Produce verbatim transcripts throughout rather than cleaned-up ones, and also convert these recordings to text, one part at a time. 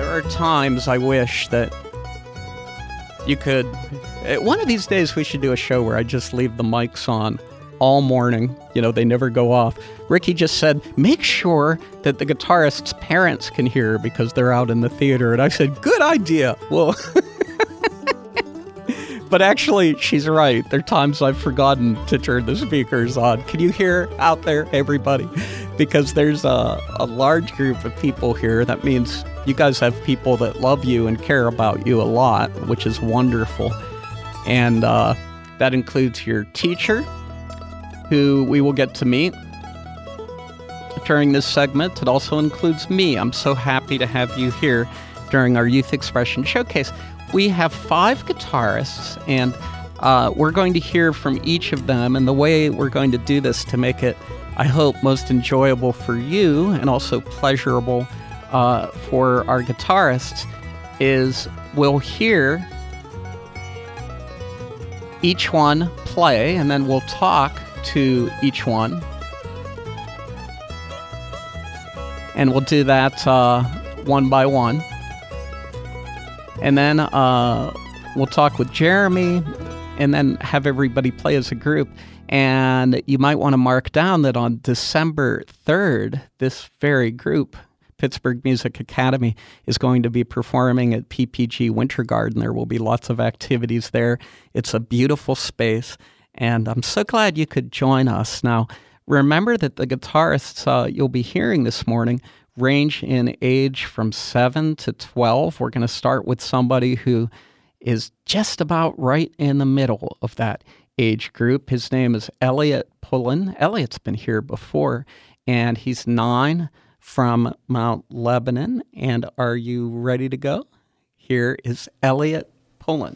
There are times I wish that you could... One of these days we should do a show where I just leave the mics on all morning. You know, they never go off. Ricky just said, make sure that the guitarist's parents can hear because they're out in the theater. And I said, good idea. Well, but actually, she's right. There are times I've forgotten to turn the speakers on. Can you hear out there, everybody? Because there's a, a large group of people here. That means you guys have people that love you and care about you a lot, which is wonderful. And uh, that includes your teacher, who we will get to meet during this segment. It also includes me. I'm so happy to have you here during our Youth Expression Showcase. We have five guitarists, and uh, we're going to hear from each of them. And the way we're going to do this to make it, I hope, most enjoyable for you and also pleasurable uh, for our guitarists is we'll hear each one play, and then we'll talk to each one. And we'll do that uh, one by one. And then uh, we'll talk with Jeremy and then have everybody play as a group. And you might want to mark down that on December third, this very group, Pittsburgh Music Academy, is going to be performing at P P G Winter Garden. There will be lots of activities there. It's a beautiful space, and I'm so glad you could join us. Now, remember that the guitarists uh, you'll be hearing this morning range in age from seven to twelve. We're going to start with somebody who is just about right in the middle of that age group. His name is Elliot Pullen. Elliot's been here before, and he's nine from Mount Lebanon. And are you ready to go? Here is Elliot Pullen.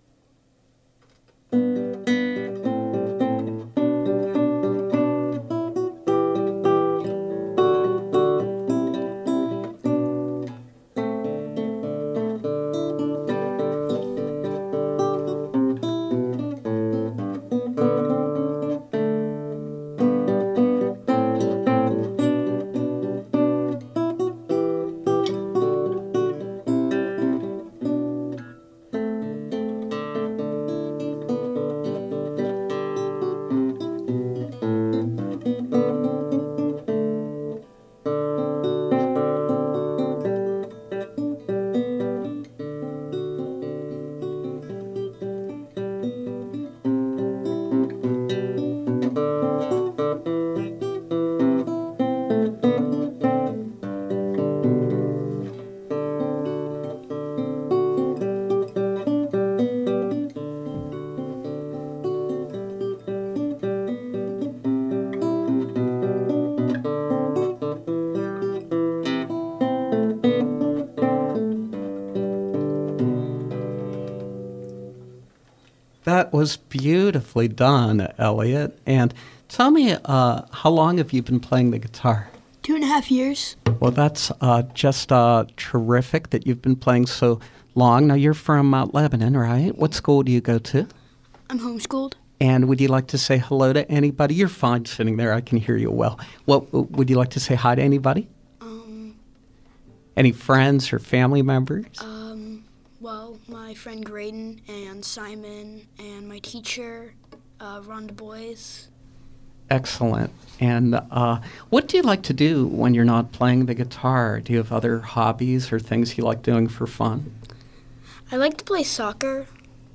That was beautifully done, Elliot. And tell me, uh, how long have you been playing the guitar? Two and a half years. Well, that's uh, just uh, terrific that you've been playing so long. Now, you're from Mount Lebanon, right? What school do you go to? I'm homeschooled. And would you like to say hello to anybody? You're fine sitting there. I can hear you well. What would you like to say hi to anybody? Um. Any friends or family members? Um. Well, my friend Graydon and Simon and my teacher, uh, Rhonda Boys. Excellent. And uh, what do you like to do when you're not playing the guitar? Do you have other hobbies or things you like doing for fun? I like to play soccer.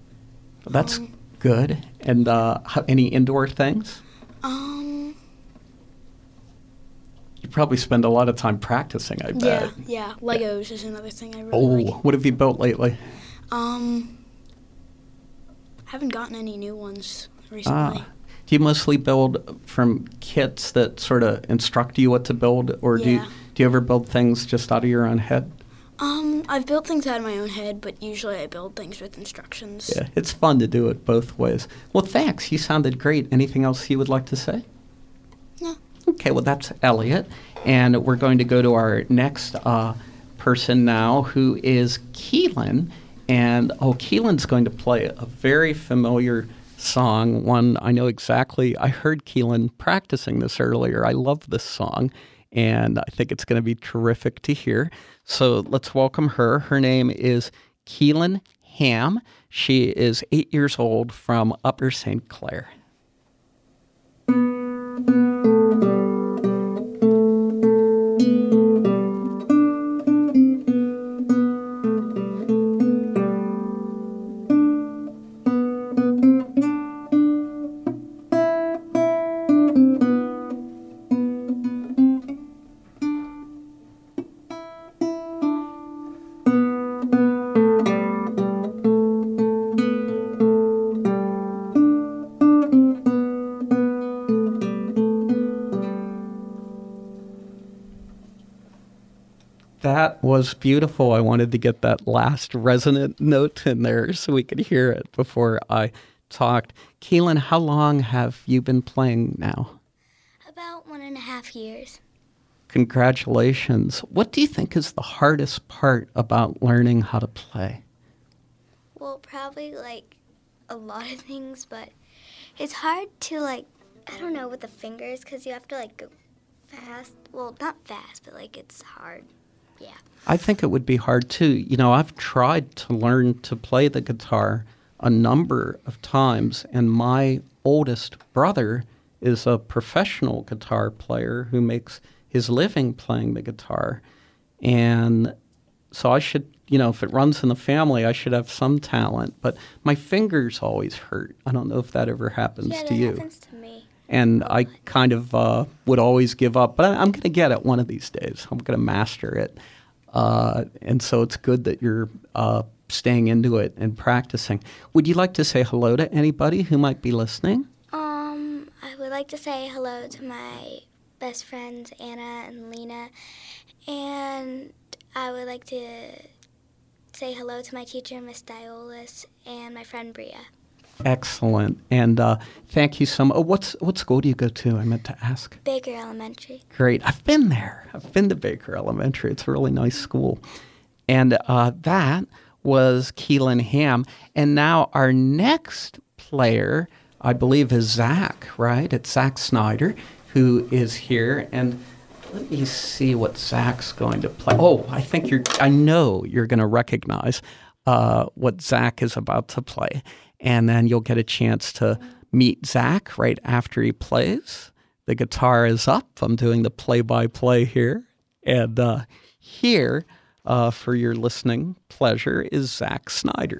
That's um, good. And uh, how, any indoor things? Um. You probably spend a lot of time practicing, I bet. Yeah, yeah. Legos is another thing I really Oh, like. what have you built lately? Um. Haven't gotten any new ones recently. Ah. Do you mostly build from kits that sort of instruct you what to build, or do you, Yeah. do you ever build things just out of your own head? Um, I've built things out of my own head, but usually I build things with instructions. Yeah, it's fun to do it both ways. Well, thanks. You sounded great. Anything else you would like to say? No. Okay, well, that's Elliot. And we're going to go to our next uh, person now, who is Keelan. And, oh, Keelan's going to play a very familiar song, one I know exactly. I heard Keelan practicing this earlier. I love this song. and I think it's going to be terrific to hear. So let's welcome her. Her name is Keelan Ham. She is eight years old from Upper Saint Clair. That was beautiful. I wanted to get that last resonant note in there so we could hear it before I talked. Keelan, how long have you been playing now? About one and a half years. Congratulations. What do you think is the hardest part about learning how to play? Well, probably like a lot of things, but it's hard to like, I don't know, with the fingers because you have to like go fast. Well, not fast, but like it's hard. Yeah. I think it would be hard too. You know, I've tried to learn to play the guitar a number of times, and my oldest brother is a professional guitar player who makes his living playing the guitar. And so I should, you know, if it runs in the family, I should have some talent. But my fingers always hurt. I don't know if that ever happens yeah, to that you. happens to me. And I kind of uh, would always give up. But I, I'm going to get it one of these days. I'm going to master it. Uh, and so it's good that you're uh, staying into it and practicing. Would you like to say hello to anybody who might be listening? Um, I would like to say hello to my best friends, Anna and Lena. And I would like to say hello to my teacher, Miss Diolis, and my friend Bria. Excellent. And uh, thank you so much. Oh, what's, what school do you go to? I meant to ask. Baker Elementary. Great. I've been there. I've been to Baker Elementary. It's a really nice school. And uh, that was Keelan Ham. And now our next player, I believe, is Zach, right? It's Zach Snyder, who is here. And let me see what Zach's going to play. Oh, I think you're, I know you're going to recognize uh, what Zach is about to play. And then you'll get a chance to meet Zach right after he plays. The guitar is up. I'm doing the play-by-play here. And uh, here, uh, for your listening pleasure, is Zach Snyder.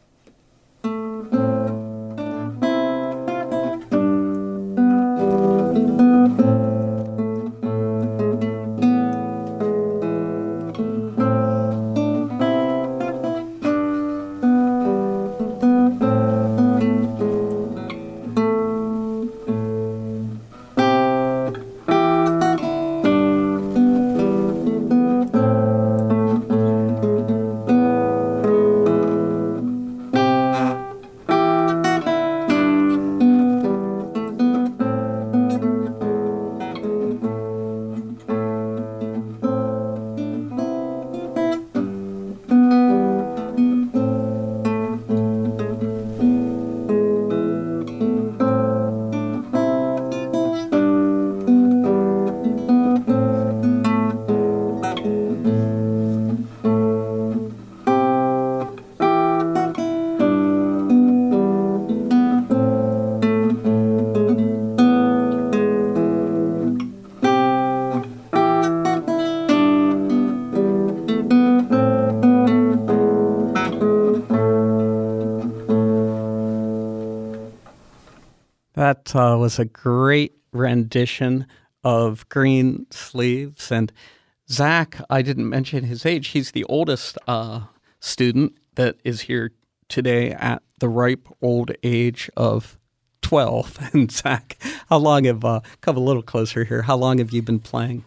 That uh, was a great rendition of Green Sleeves. And Zach, I didn't mention his age. He's the oldest uh, student that is here today at the ripe old age of twelve. And Zach, how long have, uh, come a little closer here, how long have you been playing?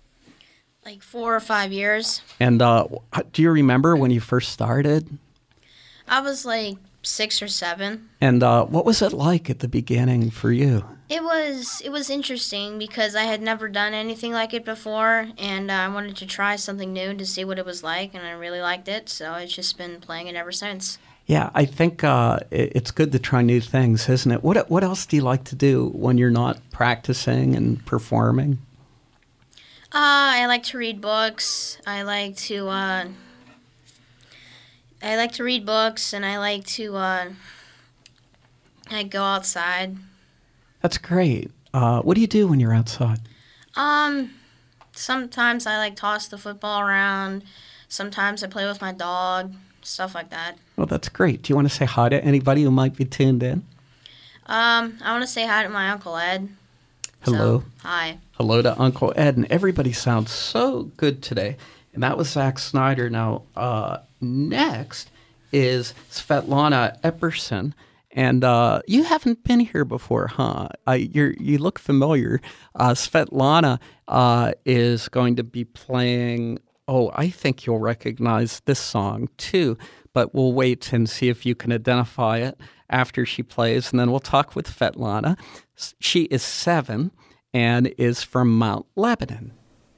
Like four or five years. And uh, do you remember when you first started? I was like six or seven. And uh, what was it like at the beginning for you? It was it was interesting because I had never done anything like it before, and uh, I wanted to try something new to see what it was like, and I really liked it, so I've just been playing it ever since. Yeah, I think uh, it's good to try new things, isn't it? What what else do you like to do when you're not practicing and performing? Uh, I like to read books. I like to, uh, I like to read books, and I like to, uh, I go outside. That's great. Uh, what do you do when you're outside? Um, sometimes I like toss the football around. Sometimes I play with my dog, stuff like that. Well, that's great. Do you want to say hi to anybody who might be tuned in? Um, I want to say hi to my Uncle Ed. Hello. So, hi. Hello to Uncle Ed. And everybody sounds so good today. And that was Zach Snyder. Now, uh, next is Svetlana Epperson. And uh, you haven't been here before, huh? Uh, you you look familiar. Uh, Svetlana uh, is going to be playing, oh, I think you'll recognize this song too, but we'll wait and see if you can identify it after she plays, and then we'll talk with Svetlana. She is seven and is from Mount Lebanon.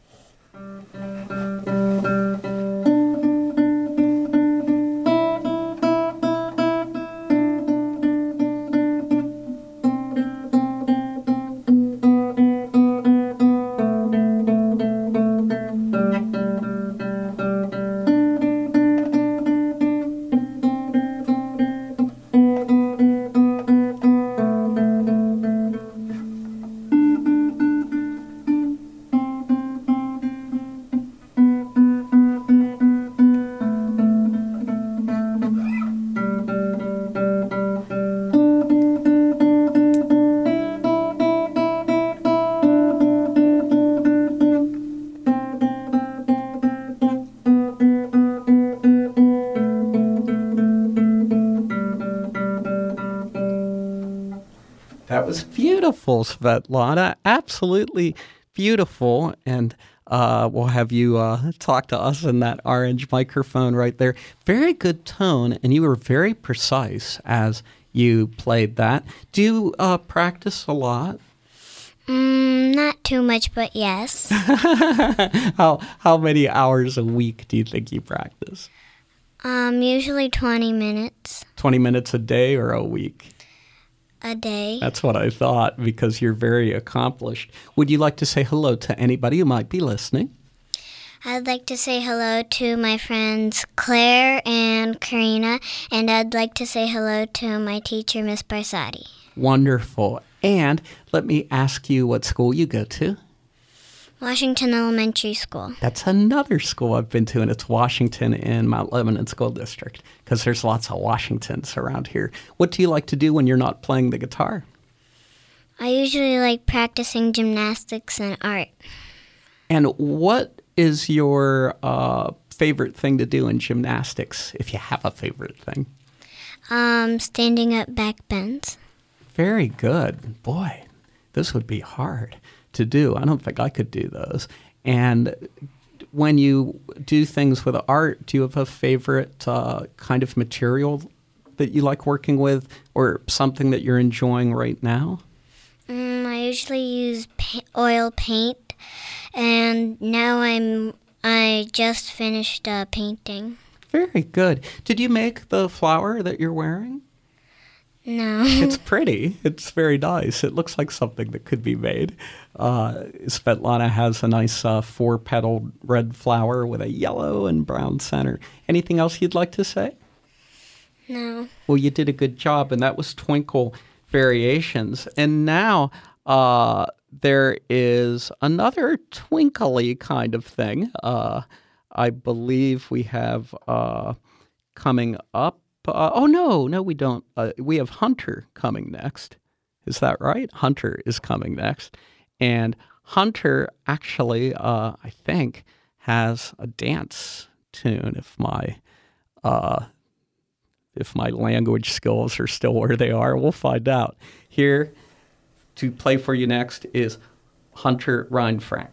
That was beautiful, Svetlana. Absolutely beautiful. And uh, we'll have you uh, talk to us in that orange microphone right there. Very good tone, and you were very precise as you played that. Do you uh, practice a lot? Mm, not too much, but yes. how how many hours a week do you think you practice? Um, usually twenty minutes twenty minutes a day or a week? a day. That's what I thought, because you're very accomplished. Would you like to say hello to anybody who might be listening? I'd like to say hello to my friends Claire and Karina, and I'd like to say hello to my teacher, Miss Barsati. Wonderful. And let me ask you what school you go to. Washington Elementary School. That's another school I've been to, and it's Washington in Mount Lebanon School District, because there's lots of Washingtons around here. What do you like to do when you're not playing the guitar? I usually like practicing gymnastics and art. And what is your uh, favorite thing to do in gymnastics, if you have a favorite thing? Um, standing up back bends. Very good. Boy, this would be hard to do. I don't think I could do those. And when you do things with art, do you have a favorite uh, kind of material that you like working with, or something that you're enjoying right now? Mm, I usually use pa- oil paint, and now I'm I just finished uh, painting. Very good. Did you make the flower that you're wearing? No. It's pretty. It's very nice. It looks like something that could be made. Uh, Svetlana has a nice uh, four-petaled red flower with a yellow and brown center. Anything else you'd like to say? No. Well, you did a good job, and that was Twinkle Variations. And now uh, there is another twinkly kind of thing. Uh, I believe we have uh, coming up. Uh, oh, no, no, we don't. Uh, we have Hunter coming next. Is that right? Hunter is coming next. And Hunter actually, uh, I think, has a dance tune, if my uh, if my language skills are still where they are. We'll find out. Here to play for you next is Hunter Reinfrank.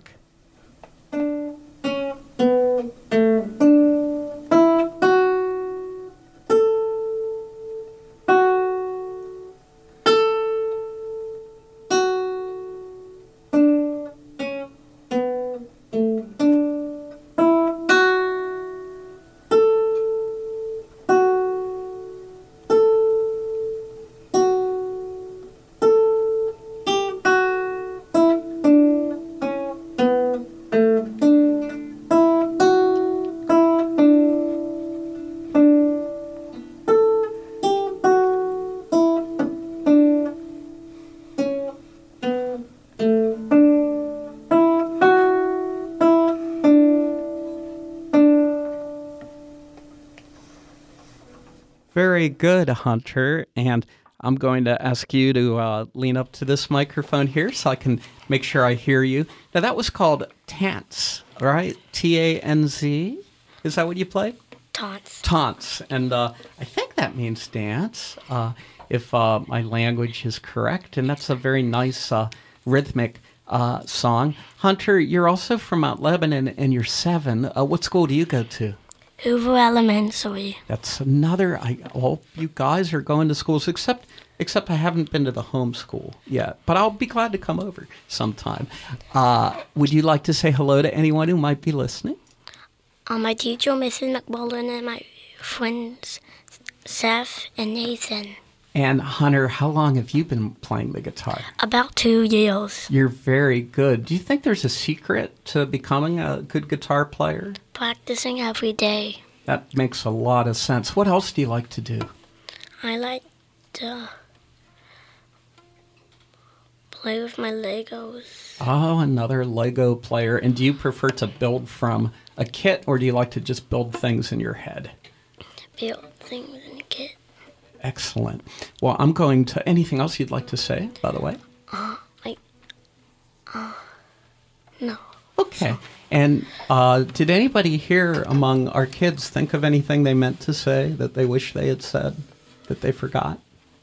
Very good, Hunter. And I'm going to ask you to uh, lean up to this microphone here so I can make sure I hear you. Now, that was called Tanz, right? T A N Z? Is that what you play? Taunts. Taunts. And uh, I think that means dance, uh, if uh, my language is correct. And that's a very nice uh, rhythmic uh, song. Hunter, you're also from Mount Lebanon, and you're seven. Uh, what school do you go to? Hoover Elementary. That's another. I hope you guys are going to schools, except except I haven't been to the home school yet. But I'll be glad to come over sometime. Uh, would you like to say hello to anyone who might be listening? Uh, my teacher, Missus McMullen, and my friends, Seth and Nathan. And Hunter, how long have you been playing the guitar? About two years. You're very good. Do you think there's a secret to becoming a good guitar player? Practicing every day. That makes a lot of sense. What else do you like to do? I like to play with my Legos. Oh, another Lego player. And do you prefer to build from a kit, or do you like to just build things in your head? Build things in a kit. Excellent. Well, I'm going to... Anything else you'd like to say, by the way? Uh, like, uh, no. Okay. And uh, did anybody here among our kids think of anything they meant to say that they wish they had said that they forgot?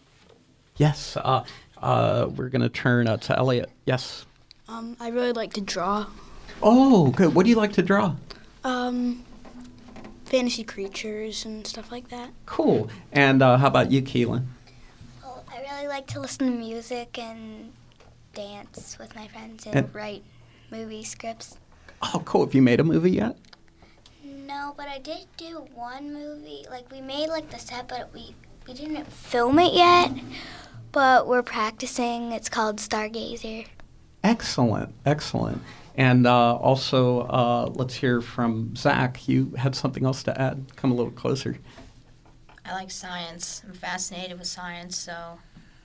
Yes. Uh, uh, we're going to turn uh, to Elliot. Yes. Um, I really like to draw. Oh, good. What do you like to draw? Um, fantasy creatures and stuff like that. Cool. And uh, how about you, Keelan? Well, I really like to listen to music and dance with my friends and, And- write movie scripts. Oh, cool. Have you made a movie yet? No, but I did do one movie. Like, we made, like, the set, but we, we didn't film it yet. But we're practicing. It's called Stargazer. Excellent. Excellent. And uh, also, uh, let's hear from Zach. You had something else to add. Come a little closer. I like science. I'm fascinated with science, so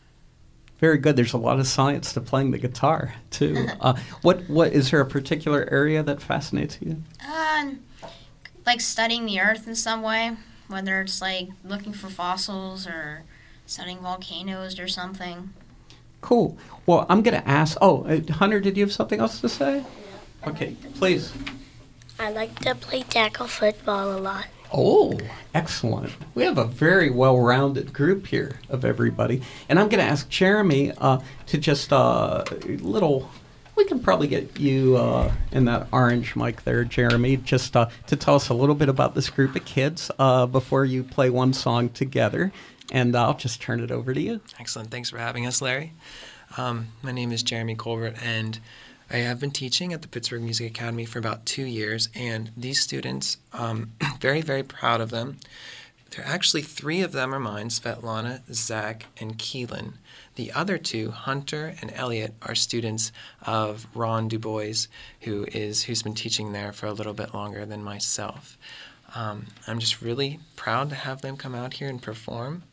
Very good. There's a lot of science to playing the guitar, too. uh, what what is there a particular area that fascinates you? uh, like studying the Earth in some way, whether it's like looking for fossils or studying volcanoes or something. Cool. Well, I'm going to ask. Oh, uh, Hunter, did you have something else to say? Okay, please. I like to play tackle football a lot. Oh, excellent. We have a very well-rounded group here of everybody. And I'm going to ask Jeremy uh, to just uh, a little, we can probably get you uh, in that orange mic there, Jeremy, just uh, to tell us a little bit about this group of kids uh, before you play one song together. And I'll just turn it over to you. Excellent. Thanks for having us, Larry. Um, my name is Jeremy Colbert, and I have been teaching at the Pittsburgh Music Academy for about two years, and these students, um, very, very proud of them. There are actually three of them are mine, Svetlana, Zach, and Keelan. The other two, Hunter and Elliot, are students of Ron DuBois, who is who's been teaching there for a little bit longer than myself. Um, I'm just really proud to have them come out here and perform.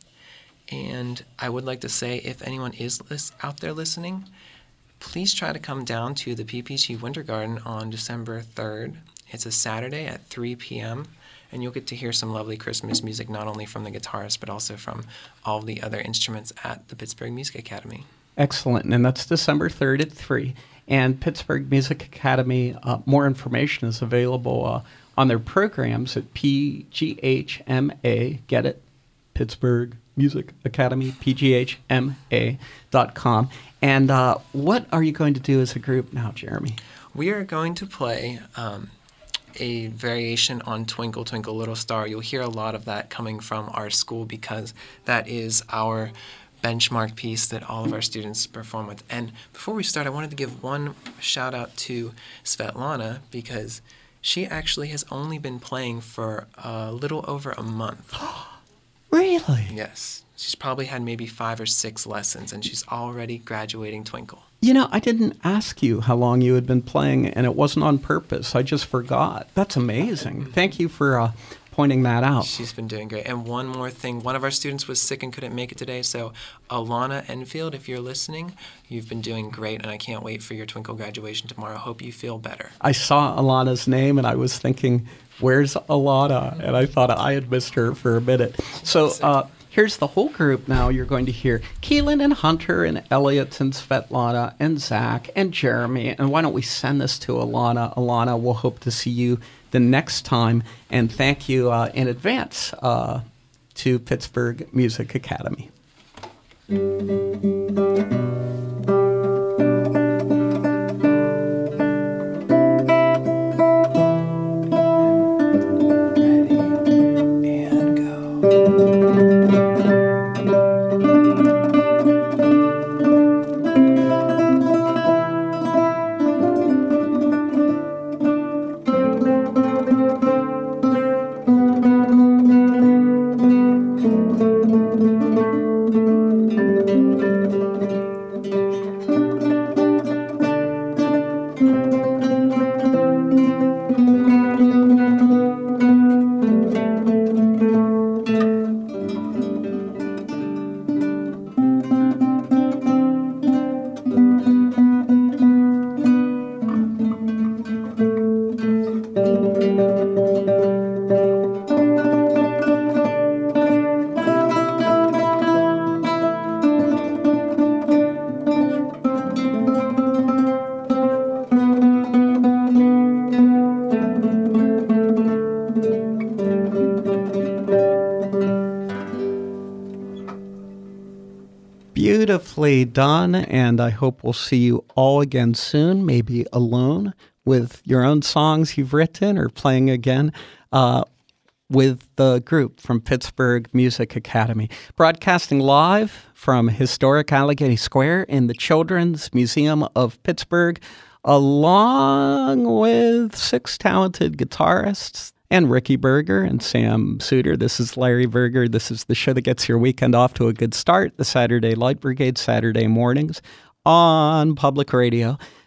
And I would like to say, if anyone is lis- out there listening, please try to come down to the P P G Winter Garden on December third. It's a Saturday at three p.m., and you'll get to hear some lovely Christmas music, not only from the guitarist, but also from all the other instruments at the Pittsburgh Music Academy. Excellent. And that's December third at three. And Pittsburgh Music Academy, uh, more information is available uh, on their programs at P G H M A, get it? Pittsburgh Music Academy, P G H M A dot com. And uh, what are you going to do as a group now, Jeremy? We are going to play um, a variation on Twinkle, Twinkle, Little Star. You'll hear a lot of that coming from our school because that is our benchmark piece that all of our students perform with. And before we start, I wanted to give one shout out to Svetlana because she actually has only been playing for a little over a month. Really? Yes. She's probably had maybe five or six lessons, and she's already graduating Twinkle. You know, I didn't ask you how long you had been playing, and it wasn't on purpose. I just forgot. That's amazing. Thank you for uh, pointing that out. She's been doing great. And one more thing, one of our students was sick and couldn't make it today, so Alana Enfield, if you're listening, you've been doing great, and I can't wait for your Twinkle graduation tomorrow. Hope you feel better. I saw Alana's name, and I was thinking, where's Alana? And I thought I had missed her for a minute. So uh, here's the whole group now. You're going to hear Keelan and Hunter and Elliot and Svetlana and Zach and Jeremy. And why don't we send this to Alana? Alana, we'll hope to see you the next time. And thank you uh, in advance uh, to Pittsburgh Music Academy. Beautifully done, and I hope we'll see you all again soon, maybe alone with your own songs you've written or playing again uh, with the group from Pittsburgh Music Academy. Broadcasting live from historic Allegheny Square in the Children's Museum of Pittsburgh, along with six talented guitarists and Ricky Berger and Sam Suter. This is Larry Berger. This is the show that gets your weekend off to a good start, the Saturday Light Brigade, Saturday mornings on Public Radio.